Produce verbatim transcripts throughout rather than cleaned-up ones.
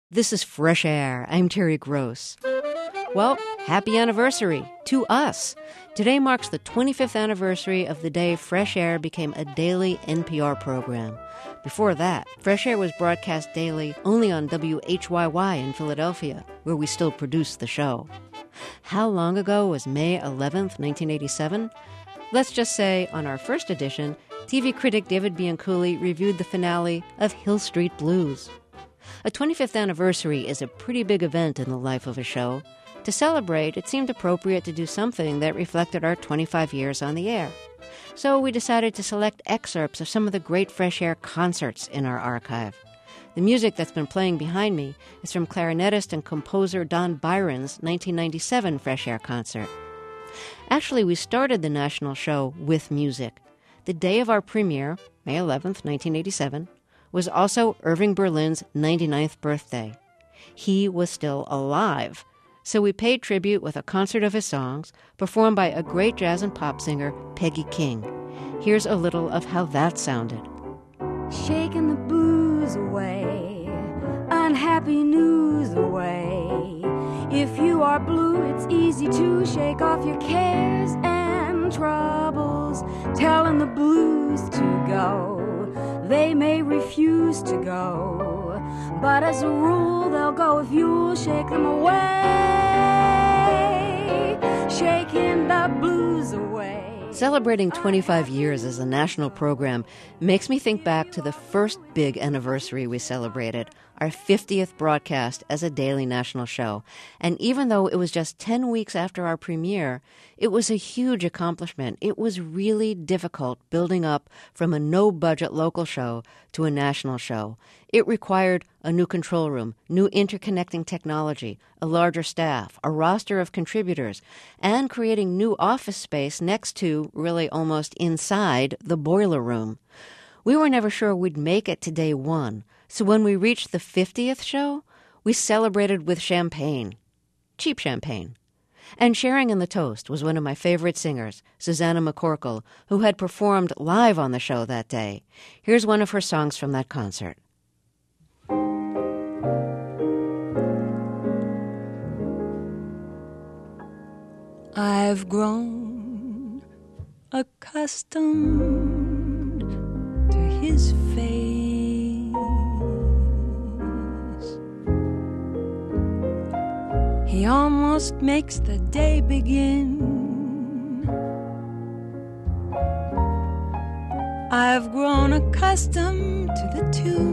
This is Fresh Air. I'm Terry Gross. Well, happy anniversary to us. Today marks the twenty-fifth anniversary of the day Fresh Air became a daily N P R program. Before that, Fresh Air was broadcast daily only on W H Y Y in Philadelphia, where we still produce the show. How long ago was May eleventh, nineteen eighty-seven? Let's just say, on our first edition, T V critic David Bianculli reviewed the finale of Hill Street Blues. A twenty-fifth anniversary is a pretty big event in the life of a show. To celebrate, it seemed appropriate to do something that reflected our twenty-five years on the air. So we decided to select excerpts of some of the great Fresh Air concerts in our archive. The music that's been playing behind me is from clarinetist and composer Don Byron's nineteen ninety-seven Fresh Air concert. Actually, we started the national show with music. The day of our premiere, May eleventh, nineteen eighty-seven, was also Irving Berlin's ninety-ninth birthday. He was still alive, so we paid tribute with a concert of his songs, performed by a great jazz and pop singer, Peggy King. Here's a little of how that sounded. Shaking the blues away, unhappy news away. If you are blue, it's easy to shake off your cares and troubles, telling the blues to go. They may refuse to go, but as a rule they'll go if you'll shake them away, shaking the blues away. Celebrating twenty-five years as a national program makes me think back to the first big anniversary we celebrated, our fiftieth broadcast as a daily national show. And even though it was just ten weeks after our premiere, it was a huge accomplishment. It was really difficult building up from a no-budget local show to a national show. It required a new control room, new interconnecting technology, a larger staff, a roster of contributors, and creating new office space next to, really almost inside, the boiler room. We were never sure we'd make it to day one, so when we reached the fiftieth show, we celebrated with champagne. Cheap champagne. And sharing in the toast was one of my favorite singers, Susanna McCorkle, who had performed live on the show that day. Here's one of her songs from that concert. I've grown accustomed to his face. He almost makes the day begin. I've grown accustomed to the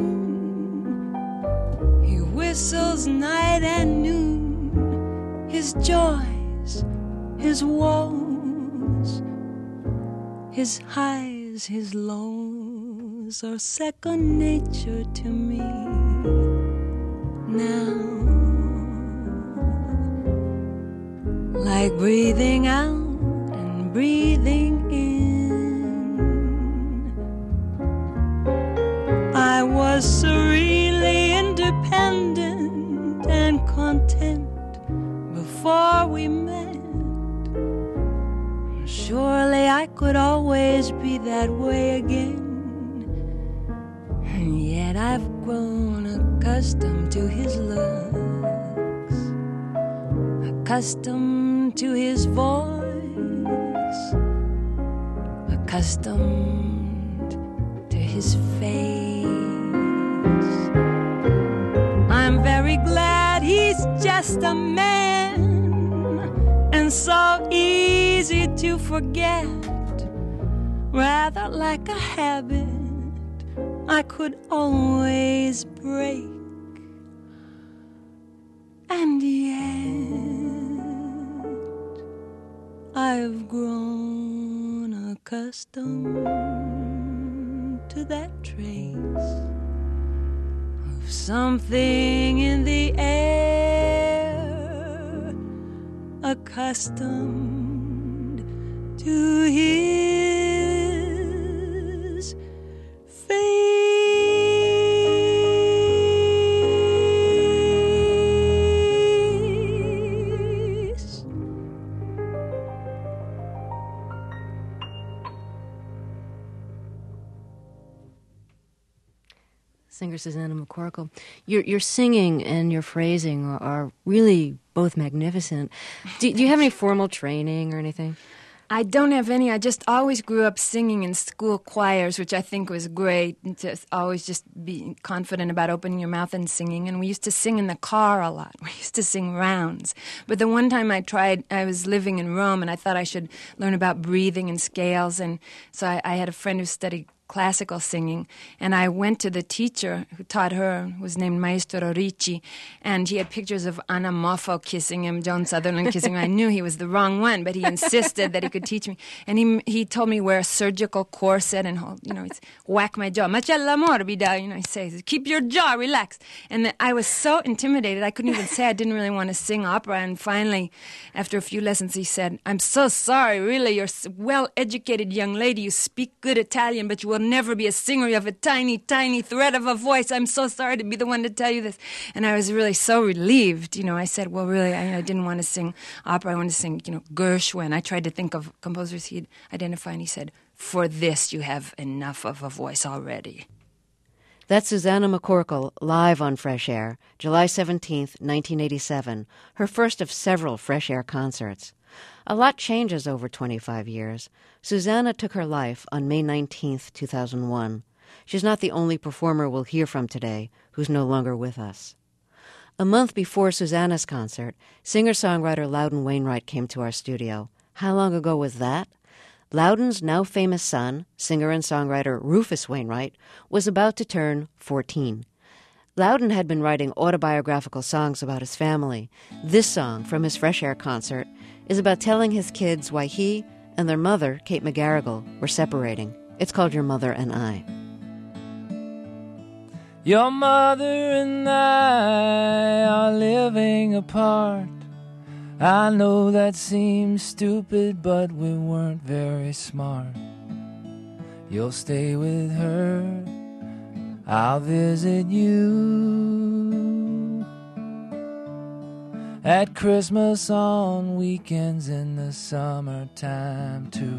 tune. He whistles night and noon. His joys, his woes, his highs, his lows are second nature to me now. Like breathing out and breathing in. I was serenely independent and content before we met. Surely I could always be that way again. And yet I've grown accustomed to his looks, accustomed to his voice, accustomed to his face. I'm very glad he's just a man, and so easy to forget, rather like a habit I could always break. And yet I've grown accustomed to that trace of something in the air, accustomed to his face. Singer Susannah McCorkle. Your your singing and your phrasing are, are really both magnificent. Do, do you have any formal training or anything? I don't have any. I just always grew up singing in school choirs, which I think was great. Just always just be confident about opening your mouth and singing. And we used to sing in the car a lot. We used to sing rounds. But the one time I tried, I was living in Rome, and I thought I should learn about breathing and scales. And so I, I had a friend who studied classical singing, and I went to the teacher who taught her, who was named Maestro Ricci, and he had pictures of Anna Moffo kissing him, Joan Sutherland kissing him. I knew he was the wrong one, but he insisted that he could teach me. And he he told me wear a surgical corset and hold, you know, whack my jaw. Macella morbida, you know, he says, keep your jaw relaxed. And I was so intimidated, I couldn't even say I didn't really want to sing opera. And finally, after a few lessons, he said, I'm so sorry, really, you're a well-educated young lady, you speak good Italian, but you will never be a singer. You have a tiny, tiny thread of a voice. I'm so sorry to be the one to tell you this. And I was really so relieved. You know, I said, well, really, I, I didn't want to sing opera. I wanted to sing, you know, Gershwin. I tried to think of composers he'd identify, and he said, for this, you have enough of a voice already. That's Susannah McCorkle, live on Fresh Air, July seventeenth, nineteen eighty-seven, her first of several Fresh Air concerts. A lot changes over twenty-five years. Susannah took her life on May nineteenth, two thousand one. She's not the only performer we'll hear from today who's no longer with us. A month before Susannah's concert, singer-songwriter Loudon Wainwright came to our studio. How long ago was that? Loudon's now famous son, singer and songwriter Rufus Wainwright, was about to turn fourteen. Loudon had been writing autobiographical songs about his family. This song from his Fresh Air concert is about telling his kids why he and their mother, Kate McGarrigle, were separating. It's called Your Mother and I. Your mother and I are living apart. I know that seems stupid, but we weren't very smart. You'll stay with her, I'll visit you at Christmas, on weekends, in the summertime too.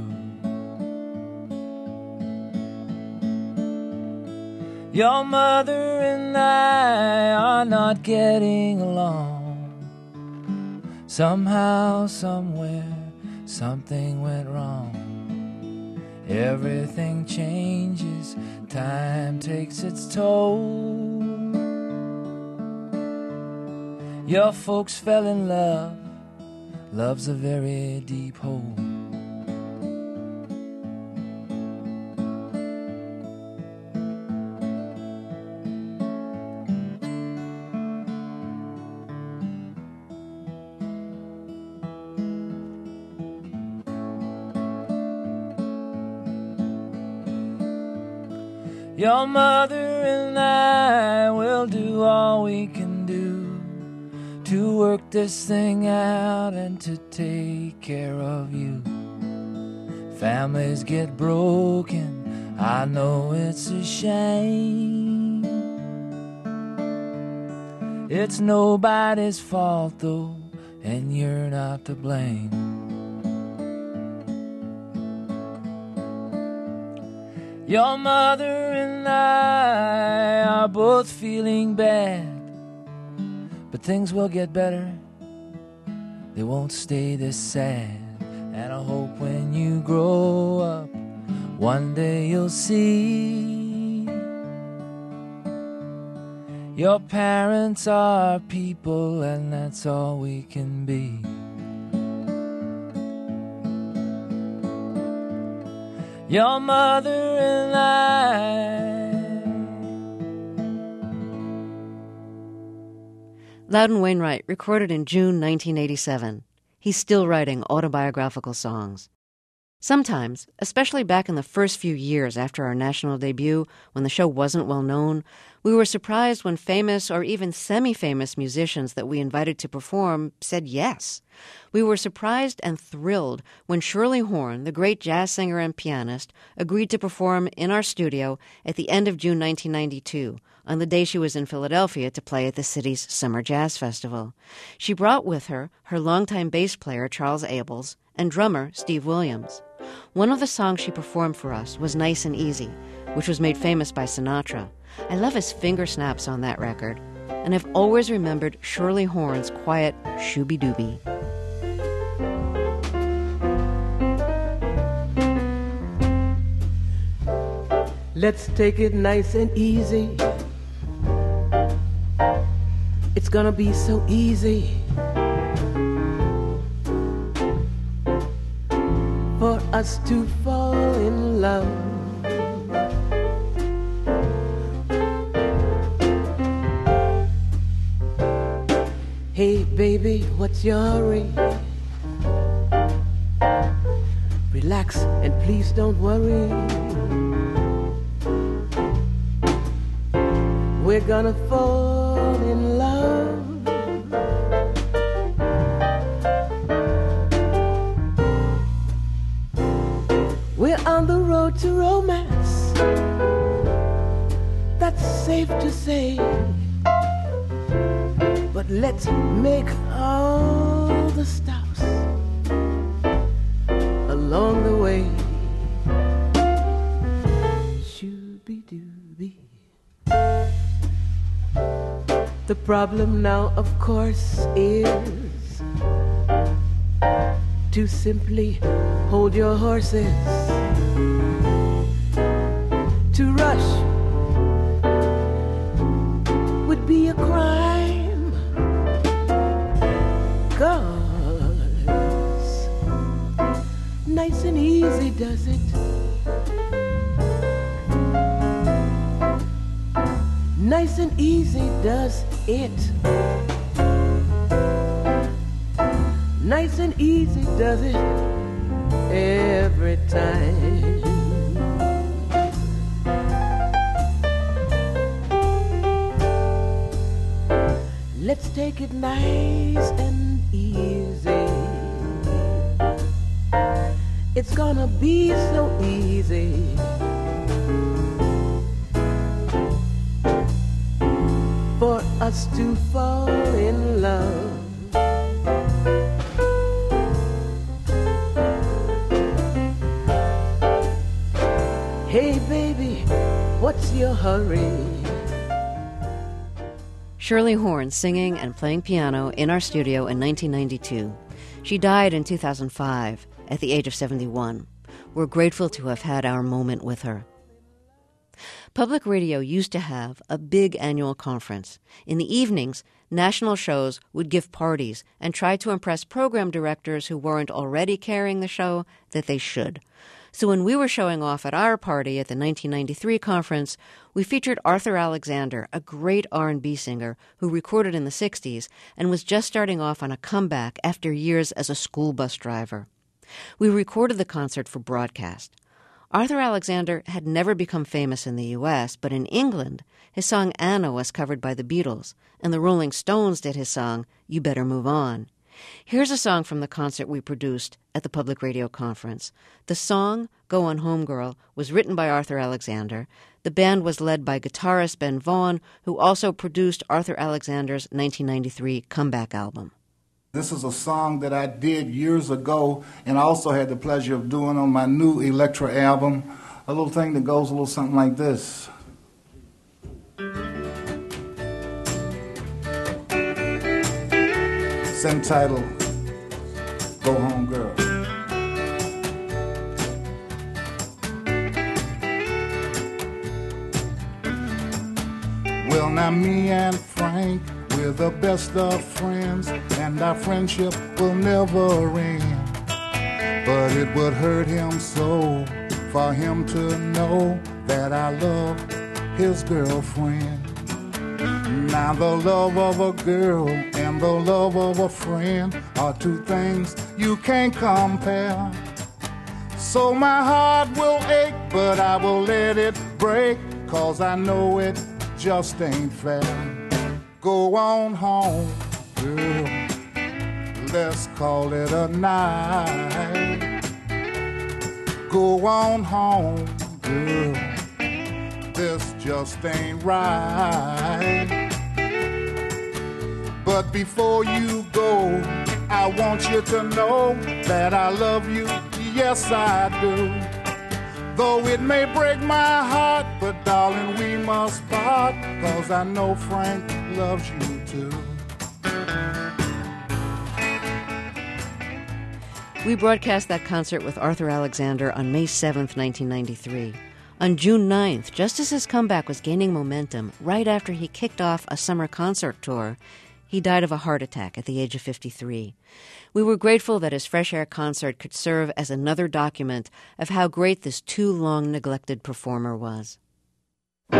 Your mother and I are not getting along. Somehow, somewhere, something went wrong. Everything changes, time takes its toll. Your folks fell in love, love's a very deep hole. Your mother and I will do all we can do to work this thing out and to take care of you. Families get broken, I know it's a shame. It's nobody's fault though, and you're not to blame. Your mother and I are both feeling bad, but things will get better, they won't stay this sad. And I hope when you grow up, one day you'll see your parents are people, and that's all we can be. Your mother and I. Loudon Wainwright, recorded in June nineteen eighty-seven. He's still writing autobiographical songs. Sometimes, especially back in the first few years after our national debut, when the show wasn't well known, we were surprised when famous or even semi-famous musicians that we invited to perform said yes. We were surprised and thrilled when Shirley Horn, the great jazz singer and pianist, agreed to perform in our studio at the end of June nineteen ninety-two, on the day she was in Philadelphia to play at the city's Summer Jazz Festival. She brought with her her longtime bass player, Charles Abels, and drummer, Steve Williams. One of the songs she performed for us was Nice and Easy, which was made famous by Sinatra. I love his finger snaps on that record, and I've always remembered Shirley Horn's quiet shooby-dooby. Let's take it nice and easy. It's gonna be so easy for us to fall in love. Hey baby, what's your hurry? Relax and please don't worry. We're gonna fall in love. We're on the road to romance. That's safe to say. But let's make all the stops along the way. Shooby-dooby. The problem now, of course, is to simply hold your horses. To rush would be a crime, 'cause nice and easy does it. Nice and easy does it. Nice and easy does it every time. Let's take it nice and easy. It's gonna be so easy for us to fall in love. Hey baby, what's your hurry? Shirley Horn singing and playing piano in our studio in nineteen ninety-two. She died in two thousand five at the age of seventy-one. We're grateful to have had our moment with her. Public radio used to have a big annual conference. In the evenings, national shows would give parties and try to impress program directors who weren't already carrying the show that they should. So when we were showing off at our party at the nineteen ninety-three conference, we featured Arthur Alexander, a great R and B singer who recorded in the sixties and was just starting off on a comeback after years as a school bus driver. We recorded the concert for broadcast. Arthur Alexander had never become famous in the U S, but in England, his song Anna was covered by the Beatles, and the Rolling Stones did his song You Better Move On. Here's a song from the concert we produced at the Public Radio Conference. The song, Go On Home Girl, was written by Arthur Alexander. The band was led by guitarist Ben Vaughn, who also produced Arthur Alexander's nineteen ninety-three comeback album. This is a song that I did years ago, and I also had the pleasure of doing on my new Electra album, a little thing that goes a little something like this. Same title, Go Home Girl. Well, now me and Frank, we're the best of friends, and our friendship will never end. But it would hurt him so for him to know that I love his girlfriend. Now the love of a girl and the love of a friend are two things you can't compare. So my heart will ache, but I will let it break, 'cause I know it just ain't fair. Go on home, girl, let's call it a night. Go on home, girl, this just ain't right. But before you go, I want you to know that I love you, yes I do. Though it may break my heart, But darling, we must part, 'cause I know Frank loves you too. We broadcast that concert with Arthur Alexander on May seventh, nineteen ninety-three. On June ninth, just as his comeback was gaining momentum, right after he kicked off a summer concert tour, he died of a heart attack at the age of fifty-three. We were grateful that his Fresh Air concert could serve as another document of how great this too long neglected performer was. You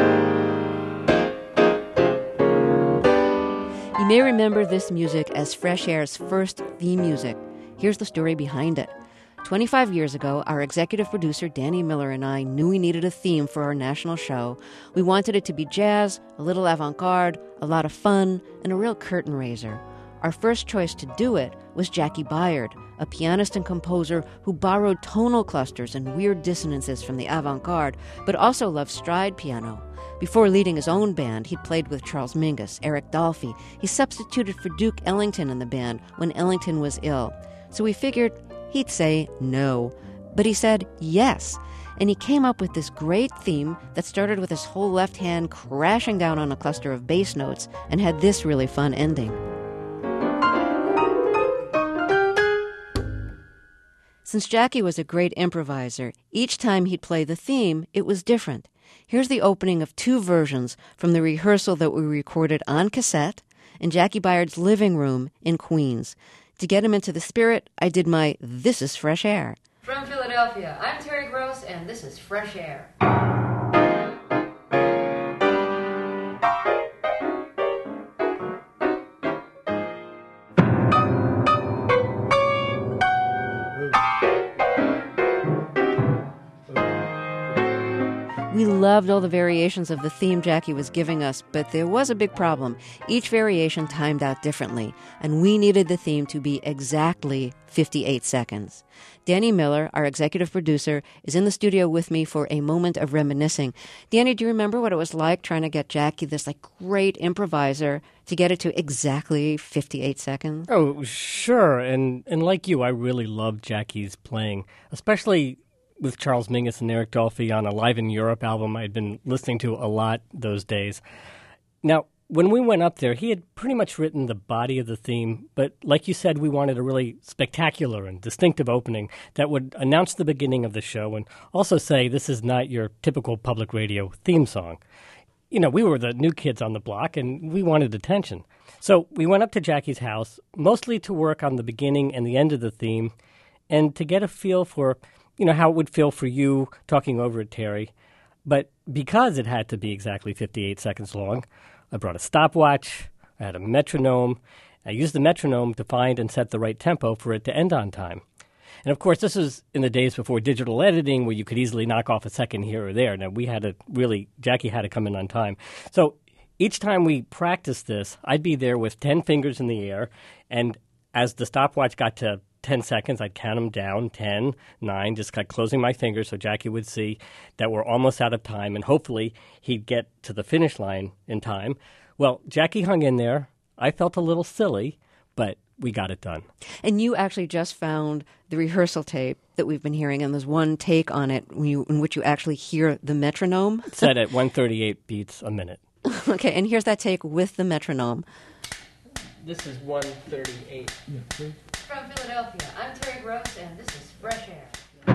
may remember this music as Fresh Air's first theme music. Here's the story behind it. twenty-five years ago, our executive producer Danny Miller and I knew we needed a theme for our national show. We wanted it to be jazz, a little avant-garde, a lot of fun, and a real curtain raiser. Our first choice to do it was Jackie Byard, a pianist and composer who borrowed tonal clusters and weird dissonances from the avant-garde, but also loved stride piano. Before leading his own band, he'd played with Charles Mingus, Eric Dolphy. He substituted for Duke Ellington in the band when Ellington was ill. So we figured he'd say no. But he said yes. And he came up with this great theme that started with his whole left hand crashing down on a cluster of bass notes and had this really fun ending. Since Jackie was a great improviser, each time he'd play the theme, it was different. Here's the opening of two versions from the rehearsal that we recorded on cassette in Jackie Byard's living room in Queens. To get him into the spirit, I did my This is Fresh Air. From Philadelphia, I'm Terry Gross, and this is Fresh Air. We loved all the variations of the theme Jackie was giving us, but there was a big problem. Each variation timed out differently, and we needed the theme to be exactly fifty-eight seconds. Danny Miller, our executive producer, is in the studio with me for a moment of reminiscing. Danny, do you remember what it was like trying to get Jackie, this like great improviser, to get it to exactly fifty-eight seconds? Oh, sure. And and like you, I really loved Jackie's playing, especially with Charles Mingus and Eric Dolphy on a Live in Europe album I'd been listening to a lot those days. Now, when we went up there, he had pretty much written the body of the theme, but like you said, we wanted a really spectacular and distinctive opening that would announce the beginning of the show and also say this is not your typical public radio theme song. You know, we were the new kids on the block, and we wanted attention. So we went up to Jackie's house, mostly to work on the beginning and the end of the theme, and to get a feel for you know, how it would feel for you talking over it, Terry. But because it had to be exactly fifty-eight seconds long, I brought a stopwatch, I had a metronome. I used the metronome to find and set the right tempo for it to end on time. And of course, this was in the days before digital editing where you could easily knock off a second here or there. Now, we had to really, Jackie had to come in on time. So each time we practiced this, I'd be there with ten fingers in the air, and as the stopwatch got to ten seconds, I'd count them down, ten, nine, just kind of closing my fingers so Jackie would see that we're almost out of time, and hopefully he'd get to the finish line in time. Well, Jackie hung in there. I felt a little silly, but we got it done. And you actually just found the rehearsal tape that we've been hearing, and there's one take on it when you, in which you actually hear the metronome. It's set at one thirty-eight beats a minute. Okay, and here's that take with the metronome. This is one thirty-eight. From Philadelphia, I'm Terry Gross, and this is Fresh Air.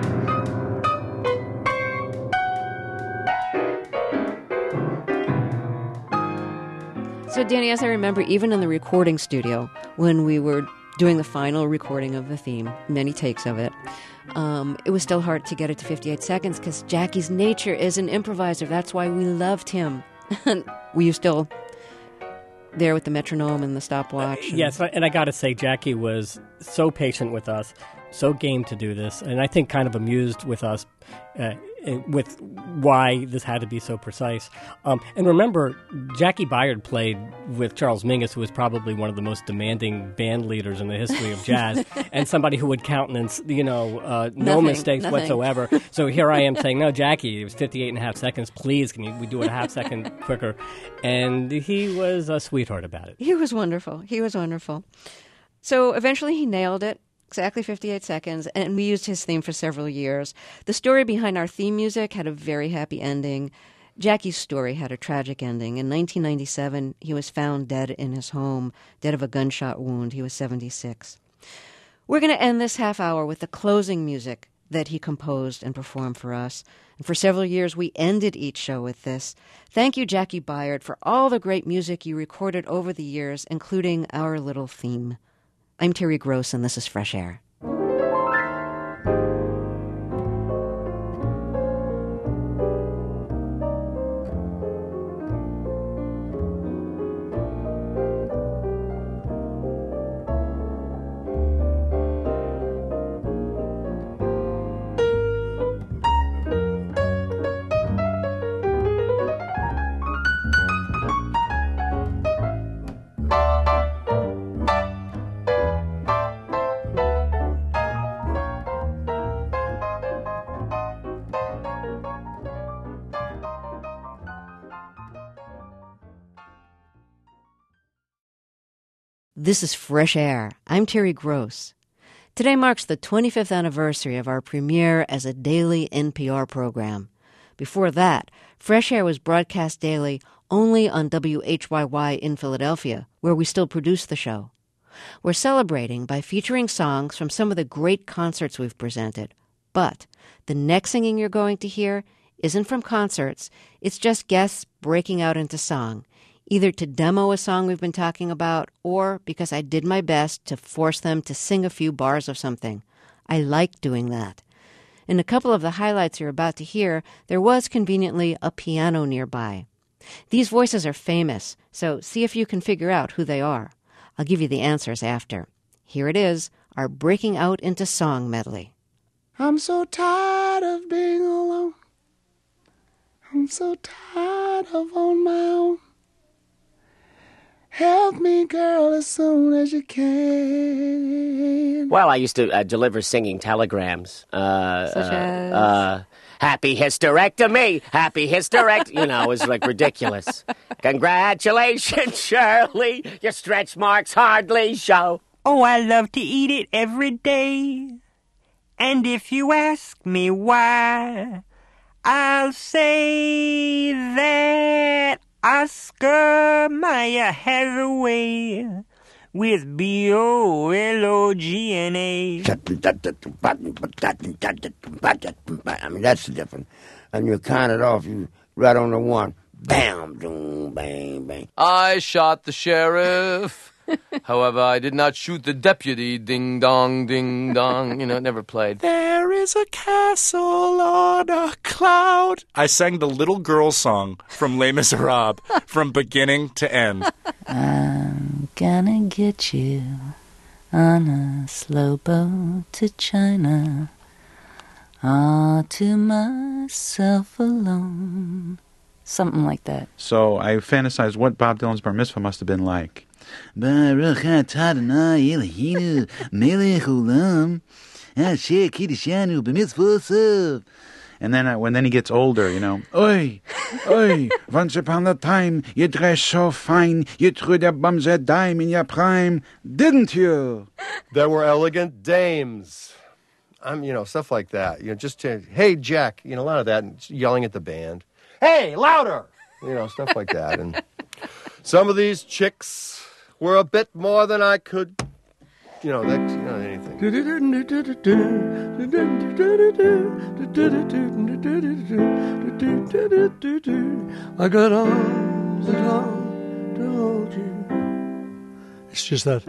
So, Danny, as I remember, even in the recording studio, when we were doing the final recording of the theme, many takes of it, um, it was still hard to get it to fifty-eight seconds because Jackie's nature is an improviser. That's why we loved him. Were you still there with the metronome and the stopwatch? Uh, yes, and I got to say, Jackie was so patient with us, so game to do this, and I think kind of amused with us uh, with why this had to be so precise. Um, and remember, Jackie Byard played with Charles Mingus, who was probably one of the most demanding band leaders in the history of jazz, and somebody who would countenance, you know, uh, no nothing, mistakes nothing. whatsoever. So here I am saying, no, Jackie, it was fifty-eight and a half seconds. Please, can you, we do it a half second quicker? And he was a sweetheart about it. He was wonderful. He was wonderful. So eventually he nailed it. Exactly fifty-eight seconds, and we used his theme for several years. The story behind our theme music had a very happy ending. Jackie's story had a tragic ending. In nineteen ninety-seven, he was found dead in his home, dead of a gunshot wound. He was seventy-six. We're going to end this half hour with the closing music that he composed and performed for us. And for several years, we ended each show with this. Thank you, Jackie Byard, for all the great music you recorded over the years, including our little theme. I'm Terry Gross, and this is Fresh Air. This is Fresh Air. I'm Terry Gross. Today marks the twenty-fifth anniversary of our premiere as a daily N P R program. Before that, Fresh Air was broadcast daily only on W H Y Y in Philadelphia, where we still produce the show. We're celebrating by featuring songs from some of the great concerts we've presented. But the next singing you're going to hear isn't from concerts. It's just guests breaking out into song, either to demo a song we've been talking about or because I did my best to force them to sing a few bars of something. I like doing that. In a couple of the highlights you're about to hear, there was conveniently a piano nearby. These voices are famous, so see if you can figure out who they are. I'll give you the answers after. Here it is, our Breaking Out into Song medley. I'm so tired of being alone. I'm so tired of on my own. Help me, girl, as soon as you can. Well, I used to uh, deliver singing telegrams. Uh, Such uh, as? Uh, happy hysterectomy! Happy hysterectomy! You know, it was like ridiculous. Congratulations, Shirley! Your stretch marks hardly show. Oh, I love to eat it every day. And if you ask me why, I'll say that Oscar Mayer has a way with B O L O G N A. I mean, that's the difference. And you count it off, you right on the one. Bam, boom, bang, bang. I shot the sheriff. However, I did not shoot the deputy. Ding dong, ding dong. You know, it never played. There is a castle on a cloud. I sang the little girl song from Les Miserables from beginning to end. I'm gonna get you on a slow boat to China, all to myself alone. Something like that. So I fantasized what Bob Dylan's bar mitzvah must have been like. And then I, when then he gets older, you know, Oi, oi, once upon a time, you dressed so fine, you threw the bums a dime in your prime, didn't you? There were elegant dames. I'm, you know, stuff like that. You know, just to, hey, Jack, you know, a lot of that, and yelling at the band. Hey, louder! You know, stuff like that. And some of these chicks were a bit more than I could, you know, that, you know, anything. I got arms that long to hold you. It's just that.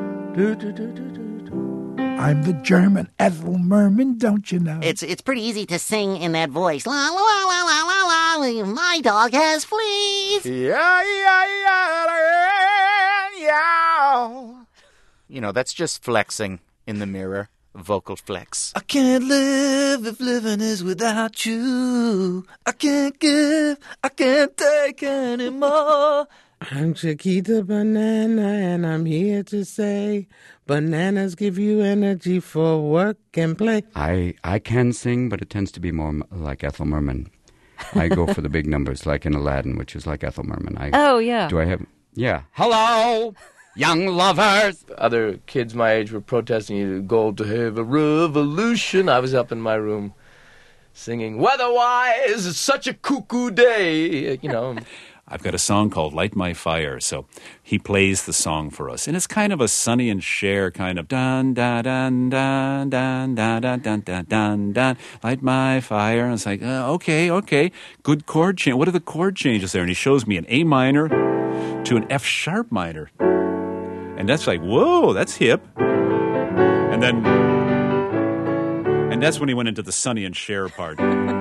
I'm the German Ethel Merman, don't you know? It's it's pretty easy to sing in that voice. La la la la la la la. My dog has fleas. Yeah, yeah, yeah, yeah. You know, that's just flexing in the mirror. Vocal flex. I can't live if living is without you. I can't give, I can't take anymore. I'm Chiquita Banana, and I'm here to say bananas give you energy for work and play. I, I can sing, but it tends to be more m- like Ethel Merman. I go for the big numbers, like in Aladdin, which is like Ethel Merman. I, oh, yeah. Do I have... Yeah. Hello, young lovers. Other kids my age were protesting you to go to have a revolution. I was up in my room singing, weather-wise, it's such a cuckoo day, you know. I've got a song called Light My Fire, so he plays the song for us. And it's kind of a Sonny and Cher kind of dun, dun, dun, dun, dun, dun, dun, dun, dun, dun, dun, light my fire. And it's like, uh, okay, okay, good chord change. What are the chord changes there? And he shows me an A minor to an F sharp minor. And that's like, whoa, that's hip. And then, and that's when he went into the Sonny and Cher part.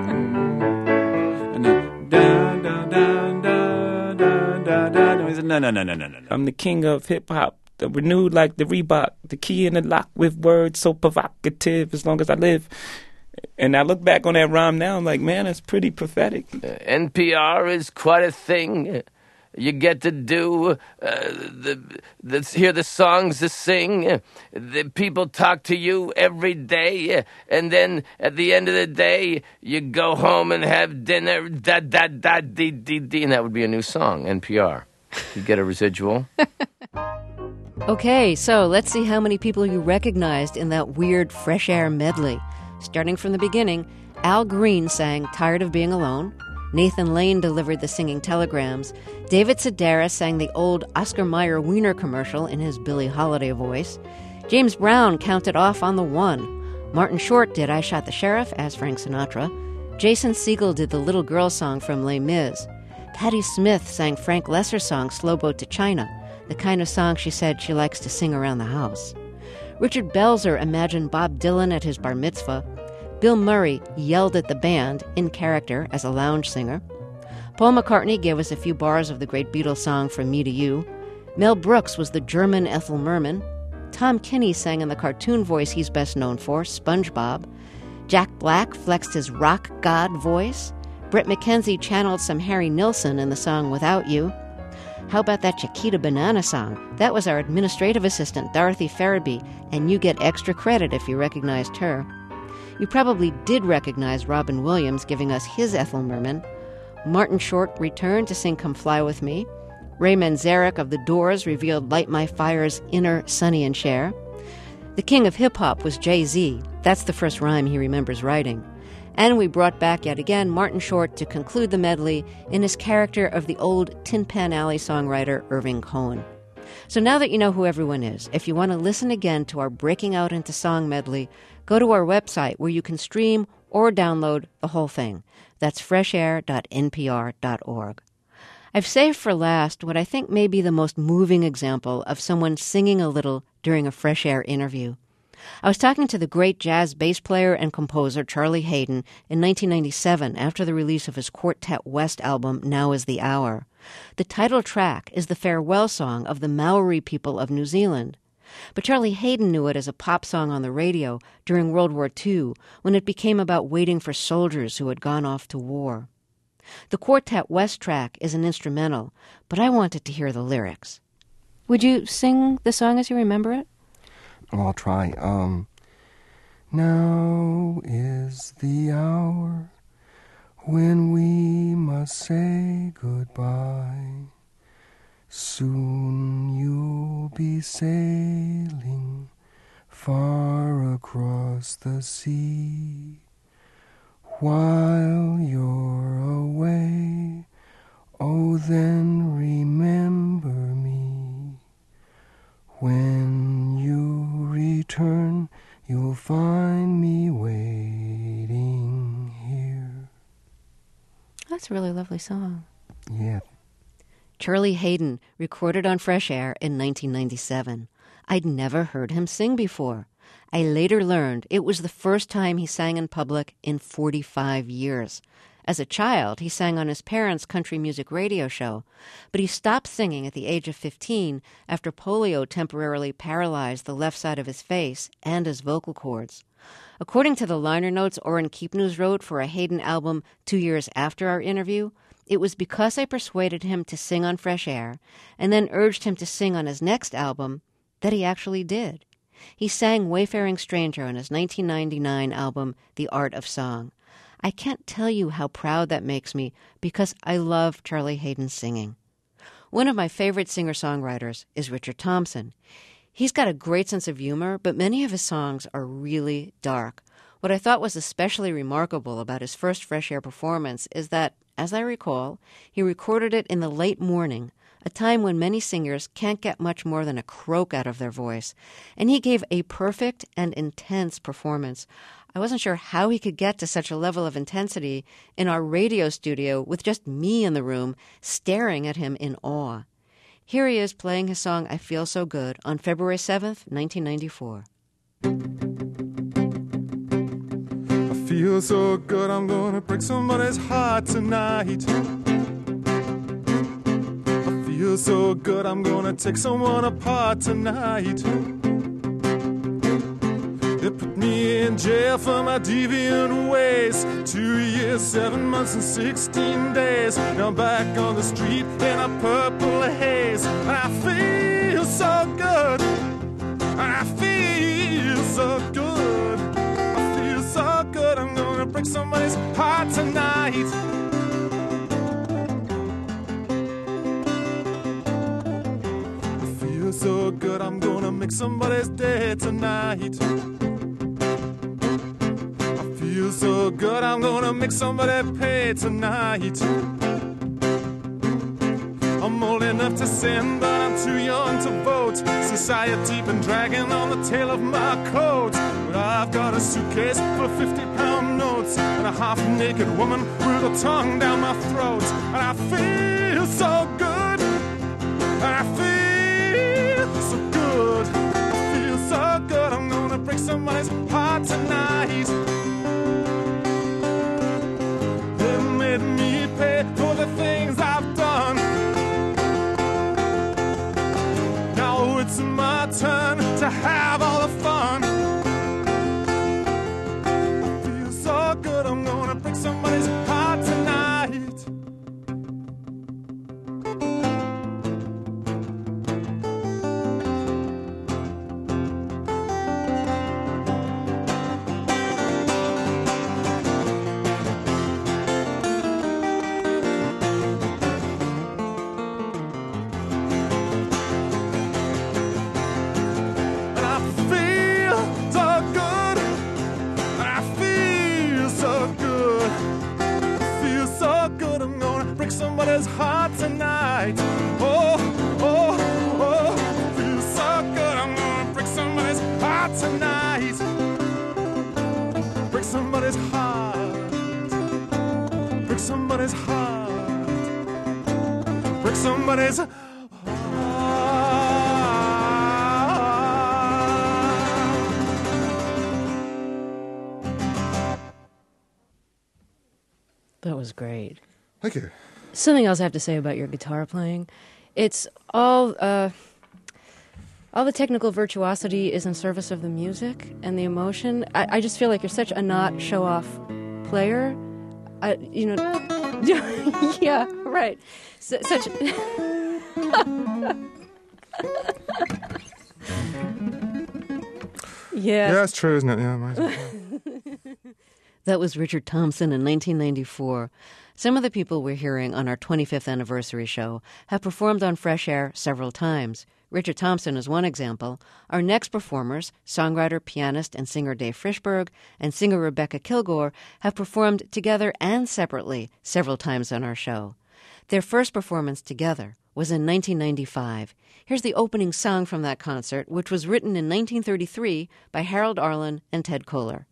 And then, dun, dun, dun, dun. No, no, no, no, no, no. I'm the king of hip-hop, the renewed like the Reebok, the key in the lock with words so provocative as long as I live. And I look back on that rhyme now, I'm like, man, it's pretty prophetic. Uh, N P R is quite a thing. You get to do, uh, the, the, hear the songs to sing. The people talk to you every day. And then at the end of the day, you go home and have dinner. Da, da, da, dee, dee, dee. And that would be a new song, N P R. You get a residual. Okay, so let's see how many people you recognized in that weird Fresh Air medley. Starting from the beginning, Al Green sang Tired of Being Alone. Nathan Lane delivered the singing telegrams. David Sedaris sang the old Oscar Mayer Wiener commercial in his Billie Holiday voice. James Brown counted off on the one. Martin Short did I Shot the Sheriff as Frank Sinatra. Jason Segel did the Little Girl song from Les Mis. Patti Smith sang Frank Lesser's song Slow Boat to China, the kind of song she said she likes to sing around the house. Richard Belzer imagined Bob Dylan at his bar mitzvah. Bill Murray yelled at the band, in character, as a lounge singer. Paul McCartney gave us a few bars of the great Beatles song From Me to You. Mel Brooks was the German Ethel Merman. Tom Kinney sang in the cartoon voice he's best known for, SpongeBob. Jack Black flexed his rock god voice. Brett McKenzie channeled some Harry Nilsson in the song Without You. How about that Chiquita Banana song? That was our administrative assistant, Dorothy Farabee, and you get extra credit if you recognized her. You probably did recognize Robin Williams giving us his Ethel Merman. Martin Short returned to sing Come Fly With Me. Ray Manzarek of The Doors revealed Light My Fire's inner Sonny and Cher. The king of hip-hop was Jay-Z. That's the first rhyme he remembers writing. And we brought back yet again Martin Short to conclude the medley in his character of the old Tin Pan Alley songwriter Irving Cohen. So now that you know who everyone is, if you want to listen again to our Breaking Out into Song medley, go to our website where you can stream or download the whole thing. That's fresh air dot n p r dot org. I've saved for last what I think may be the most moving example of someone singing a little during a Fresh Air interview. I was talking to the great jazz bass player and composer Charlie Haydn in nineteen ninety-seven after the release of his Quartet West album, Now Is the Hour. The title track is the farewell song of the Maori people of New Zealand. But Charlie Haydn knew it as a pop song on the radio during World War Two, when it became about waiting for soldiers who had gone off to war. The Quartet West track is an instrumental, but I wanted to hear the lyrics. Would you sing the song as you remember it? Well, I'll try. Um, now is the hour when we must say goodbye. Soon you'll be sailing far across the sea. While you're away, oh then remember me. When you return, you'll find me waiting here. That's a really lovely song. Yeah. Charlie Haydn recorded on Fresh Air in nineteen ninety-seven. I'd never heard him sing before. I later learned it was the first time he sang in public in forty-five years. As a child, he sang on his parents' country music radio show, but he stopped singing at the age of fifteen after polio temporarily paralyzed the left side of his face and his vocal cords. According to the liner notes Orrin Keepnews wrote for a Haydn album two years after our interview, it was because I persuaded him to sing on Fresh Air and then urged him to sing on his next album that he actually did. He sang Wayfaring Stranger on his nineteen ninety-nine album, The Art of Song. I can't tell you how proud that makes me because I love Charlie Haydn's singing. One of my favorite singer-songwriters is Richard Thompson. He's got a great sense of humor, but many of his songs are really dark. What I thought was especially remarkable about his first Fresh Air performance is that, as I recall, he recorded it in the late morning, a time when many singers can't get much more than a croak out of their voice, and he gave a perfect and intense performance. I wasn't sure how he could get to such a level of intensity in our radio studio with just me in the room, staring at him in awe. Here he is playing his song I Feel So Good on February seventh, nineteen ninety-four. I feel so good, I'm gonna break somebody's heart tonight. I feel so good, I'm gonna take someone apart tonight. They put me in jail for my deviant ways. Two years, seven months, and sixteen days. Now I'm back on the street in a purple haze. And I feel so good. I feel so good. I feel so good. I'm gonna break somebody's heart tonight. I feel so good. I'm gonna make somebody's day tonight. Feel so good, I'm gonna make somebody pay tonight. I'm old enough to sin, but I'm too young to vote. Society been dragging on the tail of my coat. But I've got a suitcase full of fifty pound notes and a half-naked woman with a tongue down my throat. And I feel so good. I feel so good. I feel so good, I'm gonna break somebody's heart tonight. Me pay for the things I've done. Now it's my turn to have all the fun. I feel so good, I'm gonna break somebody's heart tonight. Somebody's heart tonight. Oh, oh, oh, feels so good. I'm gonna break somebody's heart tonight. Break somebody's heart. Break somebody's heart. Break somebody's heart. That was great. Thank you. Something else I have to say about your guitar playing. It's all, uh, all the technical virtuosity is in service of the music and the emotion. I, I just feel like you're such a not show-off player. I, you know, yeah, right. S- such. yeah. Yeah, it's true, isn't it? Yeah, might as well. That was Richard Thompson in nineteen ninety-four. Some of the people we're hearing on our twenty-fifth anniversary show have performed on Fresh Air several times. Richard Thompson is one example. Our next performers, songwriter, pianist, and singer Dave Frishberg and singer Rebecca Kilgore, have performed together and separately several times on our show. Their first performance together was in nineteen ninety-five. Here's the opening song from that concert, which was written in nineteen thirty-three by Harold Arlen and Ted Koehler.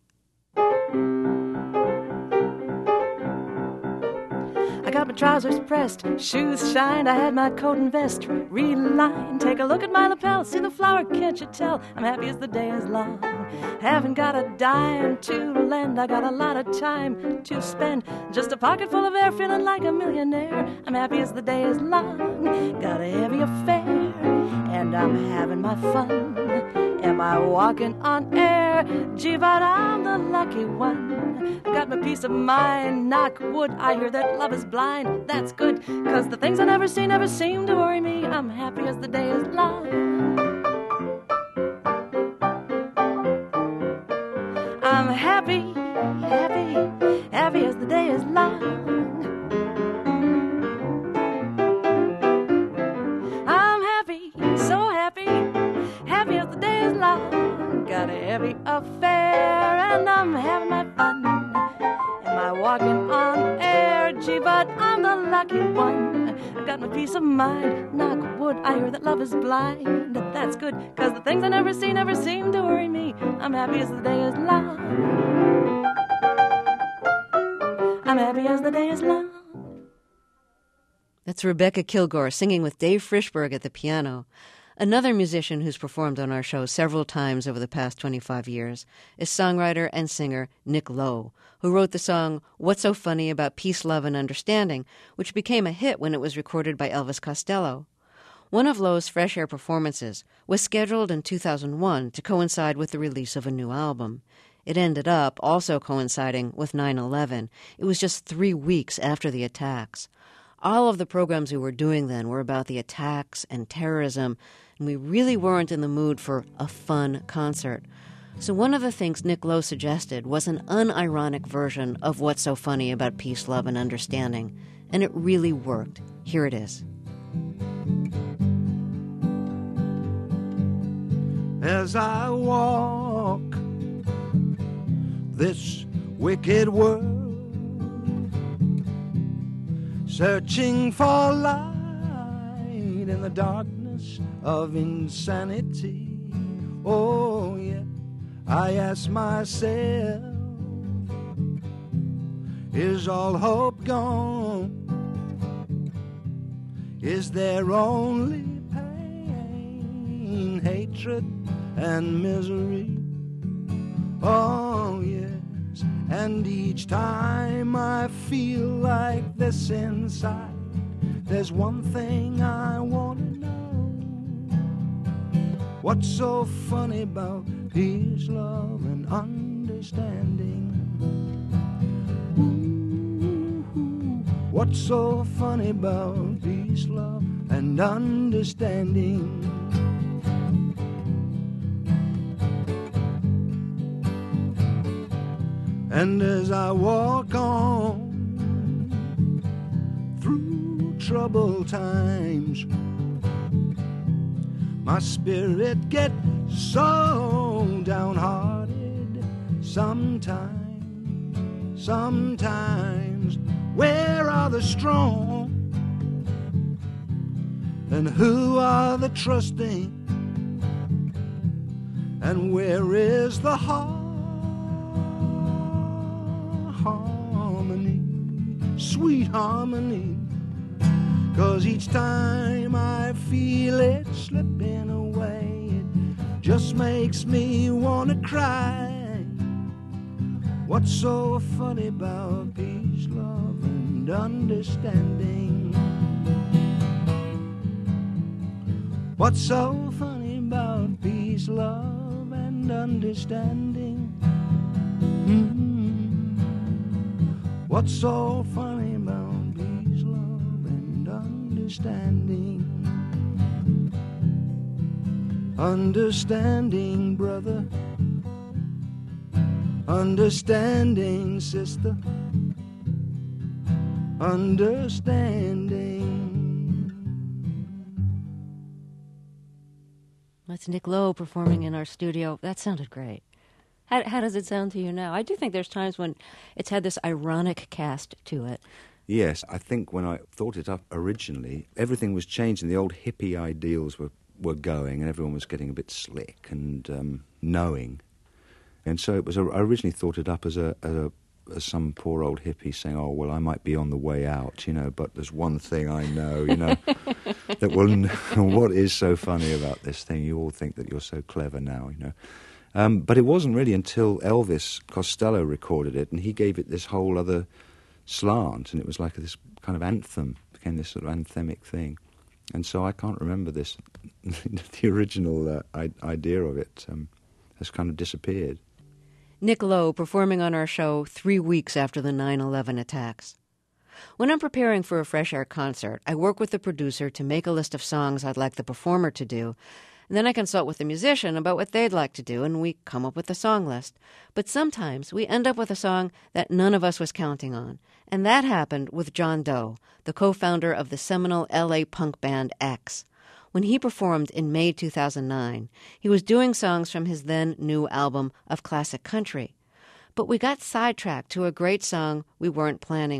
I got my trousers pressed, shoes shined, I had my coat and vest relined. Take a look at my lapel, see the flower, can't you tell? I'm happy as the day is long. Haven't got a dime to lend, I got a lot of time to spend. Just a pocket full of air, feeling like a millionaire. I'm happy as the day is long. Got a heavy affair, and I'm having my fun. Am I walking on air? Gee, but I'm the lucky one. I got my peace of mind, knock wood. I hear that love is blind, that's good, cause the things I never see never seem to worry me. I'm happy as the day is long. I'm happy, happy, happy as the day is long. I'm happy, so happy, happy as the day is long. Got a heavy affair and I'm having lucky one. I got my peace of mind. Knock wood, I hear that love is blind. That's good, cause the things I never see never seem to worry me. I'm happy as the day is long. I'm happy as the day is long. That's Rebecca Kilgore singing with Dave Frischberg at the piano. Another musician who's performed on our show several times over the past twenty-five years is songwriter and singer Nick Lowe, who wrote the song What's So Funny About Peace, Love, and Understanding, which became a hit when it was recorded by Elvis Costello. One of Lowe's Fresh Air performances was scheduled in two thousand one to coincide with the release of a new album. It ended up also coinciding with nine eleven. It was just three weeks after the attacks. All of the programs we were doing then were about the attacks and terrorism, and we really weren't in the mood for a fun concert. So one of the things Nick Lowe suggested was an unironic version of What's So Funny About Peace, Love, and Understanding, and it really worked. Here it is. As I walk this wicked world, searching for light in the darkness of insanity. Oh, yeah, I ask myself, is all hope gone? Is there only pain, hatred, and misery? Oh, yes, and each time I feel like this inside, there's one thing I want to know. What's so funny about peace, love, and understanding? Ooh, what's so funny about peace, love, and understanding? And as I walk on through troubled times, my spirit gets so downhearted sometimes, sometimes. Where are the strong? And who are the trusting? And where is the heart? Harmony, sweet harmony. 'Cause each time I feel it slipping away, it just makes me wanna cry. What's so funny about peace, love, and understanding? What's so funny about peace, love, and understanding? Mm-hmm. What's so funny about peace, love, and understanding? Understanding, brother. Understanding, sister. Understanding. That's Nick Lowe performing in our studio. That sounded great. How, how does it sound to you now? I do think there's times when it's had this ironic cast to it. Yes, I think when I thought it up originally, everything was changing. The old hippie ideals were, were going, and everyone was getting a bit slick and um, knowing. And so it was. I originally thought it up as a, as a as some poor old hippie saying, "Oh well, I might be on the way out, you know, but there's one thing I know, you know, that will. What is so funny about this thing? You all think that you're so clever now, you know." Um, but it wasn't really until Elvis Costello recorded it, and he gave it this whole other slant, and it was like this kind of anthem, became this sort of anthemic thing. And so I can't remember this. The original uh, I- idea of it um, has kind of disappeared. Nick Lowe performing on our show three weeks after the nine eleven attacks. When I'm preparing for a Fresh Air concert, I work with the producer to make a list of songs I'd like the performer to do, and then I consult with the musician about what they'd like to do, and we come up with a song list. But sometimes we end up with a song that none of us was counting on, and that happened with John Doe, the co-founder of the seminal L A punk band X. When he performed in May two thousand nine, he was doing songs from his then-new album of classic country. But we got sidetracked to a great song we weren't planning on.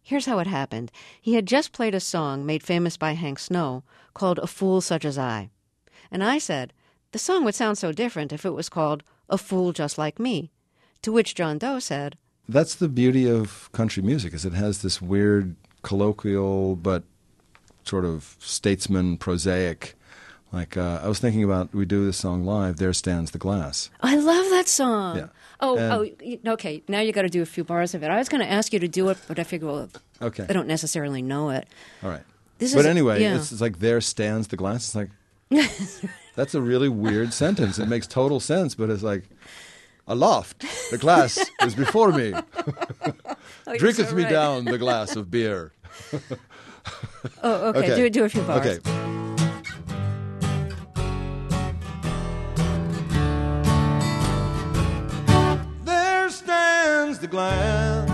Here's how it happened. He had just played a song made famous by Hank Snow called A Fool Such as I. And I said, the song would sound so different if it was called A Fool Just Like Me. To which John Doe said, that's the beauty of country music, is it has this weird, colloquial, but sort of statesman, prosaic. Like, uh, I was thinking about, we do this song live, There Stands the Glass. I love that song. Yeah. Oh, And- oh, y- okay. Now you got to do a few bars of it. I was going to ask you to do it, but I figured, well, Okay. I don't necessarily know it. All right. This but is- anyway, yeah. it's, it's like, There Stands the Glass. It's like, that's a really weird sentence. It makes total sense, but it's like, aloft, the glass is before me. Oh, you're Drinketh so me right. down the glass of beer. Oh, okay. Do- do a few bars. Okay. There stands the glass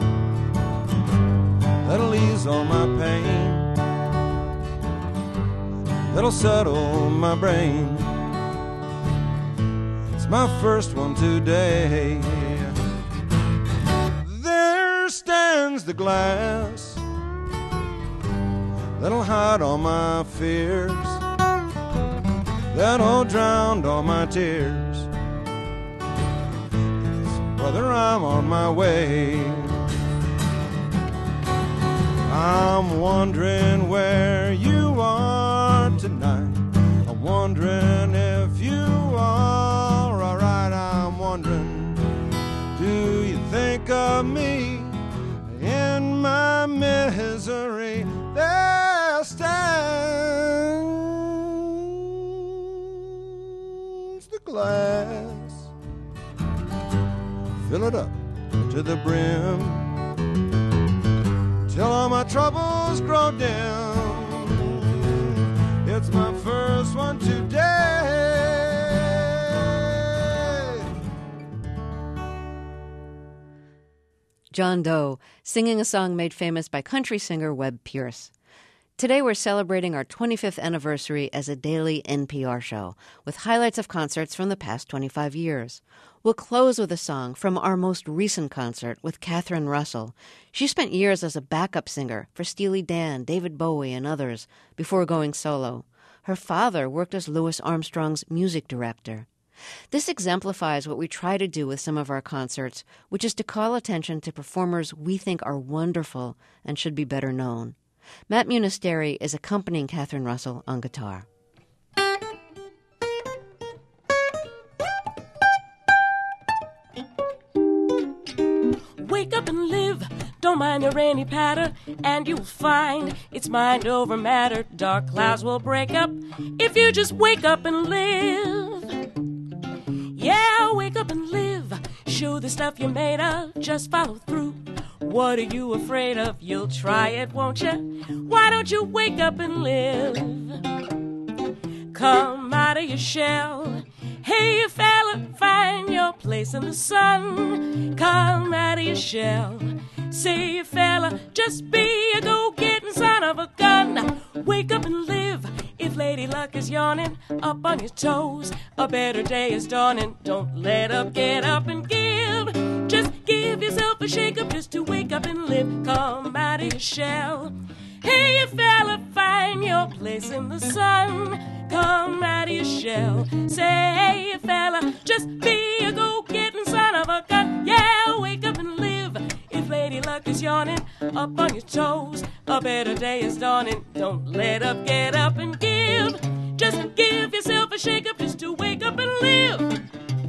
that'll ease all my pain, that'll settle my brain. It's my first one today. There stands the glass that'll hide all my fears, that'll drown all my tears. Brother, I'm on my way. I'm wondering where you are tonight. I'm wondering if you are alright. I'm wondering, do you think of me in my misery? There stands the glass. Fill it up to the brim till all my troubles grow dim. It's my first one today. John Doe, singing a song made famous by country singer Webb Pierce. Today we're celebrating our twenty-fifth anniversary as a daily N P R show, with highlights of concerts from the past twenty-five years. We'll close with a song from our most recent concert with Catherine Russell. She spent years as a backup singer for Steely Dan, David Bowie, and others before going solo. Her father worked as Louis Armstrong's music director. This exemplifies what we try to do with some of our concerts, which is to call attention to performers we think are wonderful and should be better known. Matt Munisteri is accompanying Catherine Russell on guitar. Wake up and live, don't mind your rainy patter, and you'll find it's mind over matter. Dark clouds will break up if you just wake up and live. Yeah, wake up and live, show the stuff you're made of, just follow through. What are you afraid of? You'll try it, won't you? Why don't you wake up and live? Come out of your shell. Hey, you fella, find your place in the sun. Come out of your shell. Say, you fella, just be a go-getting son of a gun. Wake up and live. If Lady Luck is yawning, up on your toes, a better day is dawning. Don't let up, get up and give. Just give yourself a shake-up just to wake up and live. Come out of your shell. Hey, you fella, find your place in the sun. Come out of your shell. Say, hey, you fella, just be a go-getting son of a gun. Yeah, wake up and live. If Lady Luck is yawning, up on your toes, a better day is dawning. Don't let up, get up and give. Just give yourself a shake-up just to wake up and live.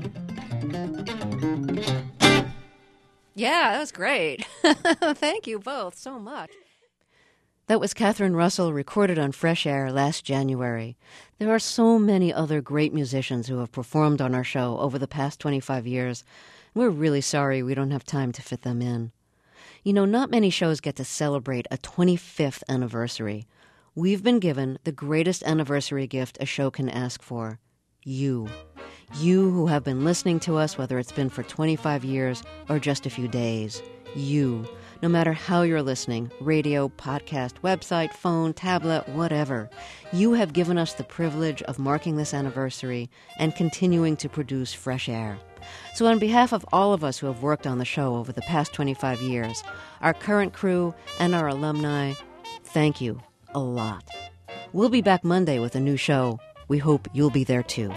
Yeah, that was great. Thank you both so much. That was Catherine Russell, recorded on Fresh Air last January. There are so many other great musicians who have performed on our show over the past twenty-five years. We're really sorry we don't have time to fit them in. You know, not many shows get to celebrate a twenty-fifth anniversary. We've been given the greatest anniversary gift a show can ask for. You. You who have been listening to us, whether it's been for twenty-five years or just a few days. You. no matter how you're listening, radio, podcast, website, phone, tablet, whatever. You have given us the privilege of marking this anniversary and continuing to produce fresh air. So on behalf of all of us who have worked on the show over the past twenty-five years, our current crew and our alumni, thank you a lot. We'll be back Monday with a new show. We hope you'll be there too.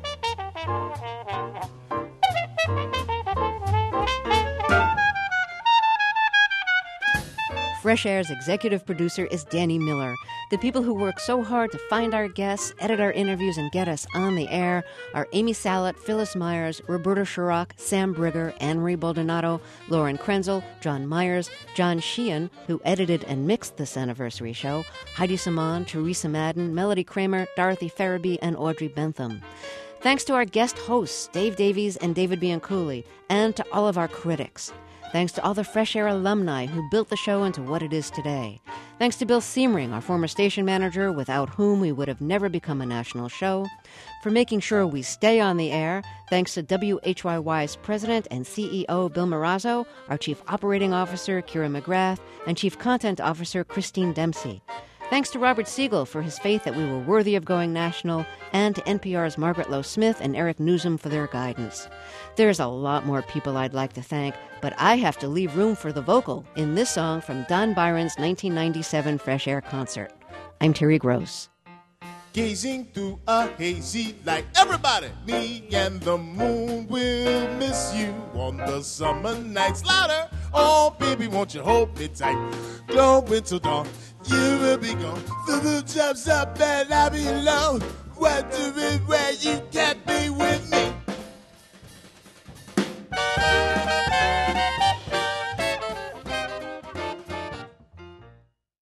Fresh Air's executive producer is Danny Miller. The people who work so hard to find our guests, edit our interviews, and get us on the air are Amy Salet, Phyllis Myers, Roberta Shirok, Sam Brigger, Anne-Marie Baldonado, Lauren Krenzel, John Myers, John Sheehan, who edited and mixed this anniversary show, Heidi Saman, Teresa Madden, Melody Kramer, Dorothy Farabee, and Audrey Bentham. Thanks to our guest hosts, Dave Davies and David Bianculi, and to all of our critics. Thanks to all the Fresh Air alumni who built the show into what it is today. Thanks to Bill Siemering, our former station manager, without whom we would have never become a national show. For making sure we stay on the air, thanks to W H Y Y's president and C E O Bill Marazzo, our chief operating officer Kira McGrath, and chief content officer Christine Dempsey. Thanks to Robert Siegel for his faith that we were worthy of going national, and to N P R's Margaret Lowe Smith and Eric Newsom for their guidance. There's a lot more people I'd like to thank, but I have to leave room for the vocal in this song from Don Byron's nineteen ninety-seven Fresh Air concert. I'm Terry Gross. Gazing through a hazy light, everybody, me and the moon will miss you on the summer nights. Louder, oh baby, won't you hold me tight? Glowing till dawn, you will be gone. The moon jumps up and I'll be alone. What do we